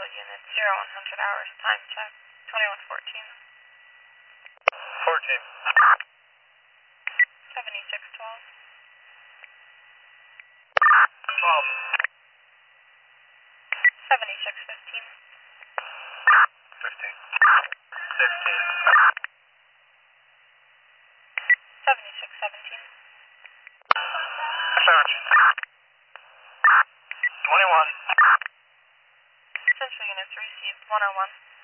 units, 0100 hours, time check, 2114. 14. 7612. 12. 7615. 15. 16. 7617. 17. 21. Central units received, 101.